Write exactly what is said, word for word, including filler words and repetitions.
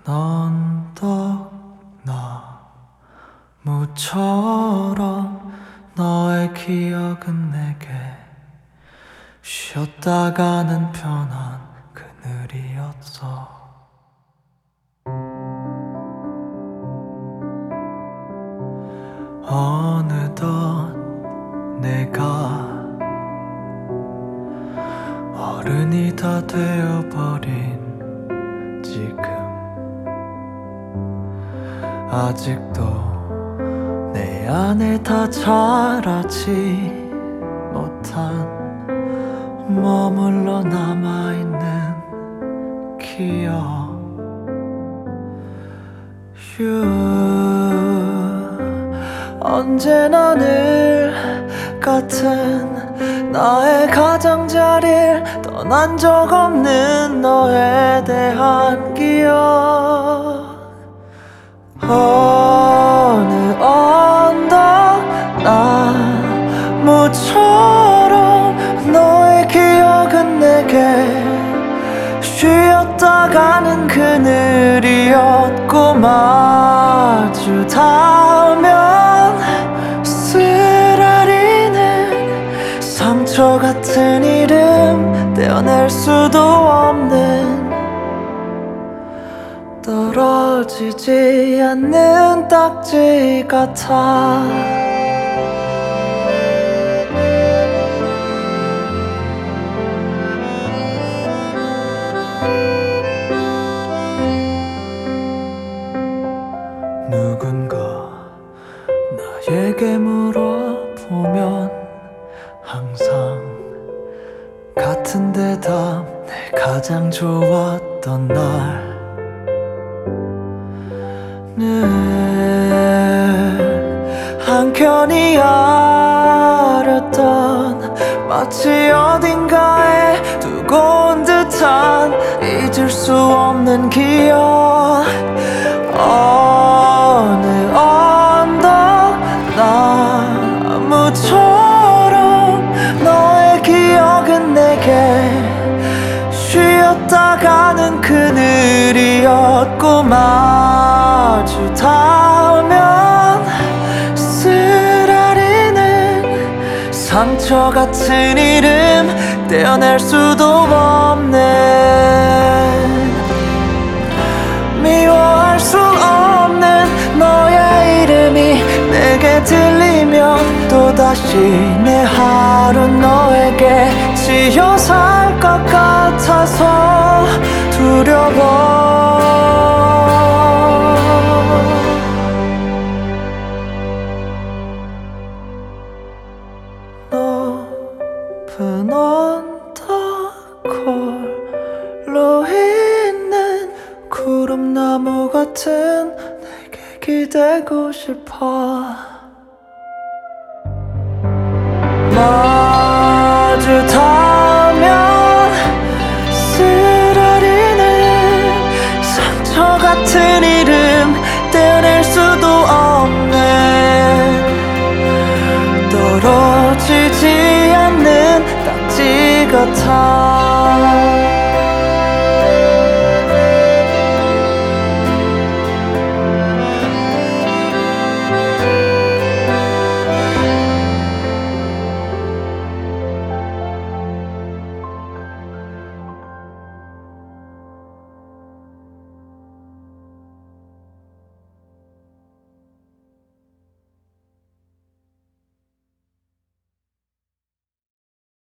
언덕나무처럼 너의 기억은 내게 쉬었다가는 편한 그늘이었어. 어느덧 내가 어른이 다 되어버린 지금 아직도 내 안에 다 자라지 못한 머물러 남아있는 기억. You 언제나 늘 같은 나의 가장자리를 떠난 적 없는 너에 대한 기억. 어느 언덕 나무처럼 너의 기억은 내게 쉬었다가는 그늘이었고 마주 닿으면 쓰라리는 상처 같은 이름 떼어낼 수도 없는 떨어지지 않는 딱지 같아. 누군가 나에게 물어보면 항상 같은 대답. 내 가장 좋았던 날 늘 한켠이 아렸던 마치 어딘가에 두고 온 듯한 잊을 수 없는 기억. 어느 언덕 나무처럼 너의 기억은 내게 쉬었다가는 그늘이었고 마주 닿으면 쓰라리는 상처 같은 이름 떼어낼 수도 없는 미워할 수 없는 너의 이름이 내게 들리면 또다시 내 하루는 너에게 지어 살 것 같아서 두려워. 높은 언덕 홀로 있는 구름나무 같은 내게 기대고 싶어. 마주 닿으면 쓰라리는 상처 같은 이름 떼어낼 수도 없는 떨어지지 않는 딱지 같아.